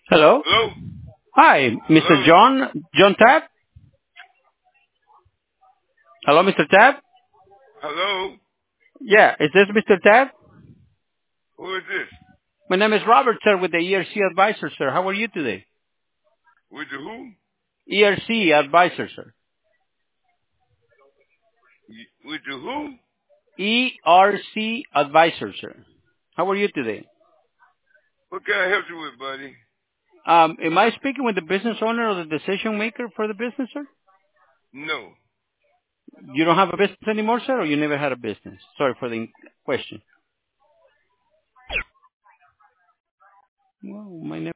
Hello. Hello? Hi, Mr. Hello? John Tab. Hello, Mr. Tab. Hello? Yeah, is this Mr. Tab? Who is this? My name is Robert, sir, with the ERC Advisor, sir. How are you today? With the who? ERC Advisor, sir. With the who? ERC Advisor, sir. How are you today? What can I help you with, buddy? Am I speaking with the business owner or the decision maker for the business, sir? No. You don't have a business anymore, sir, or you never had a business? Sorry for the question. Well, my name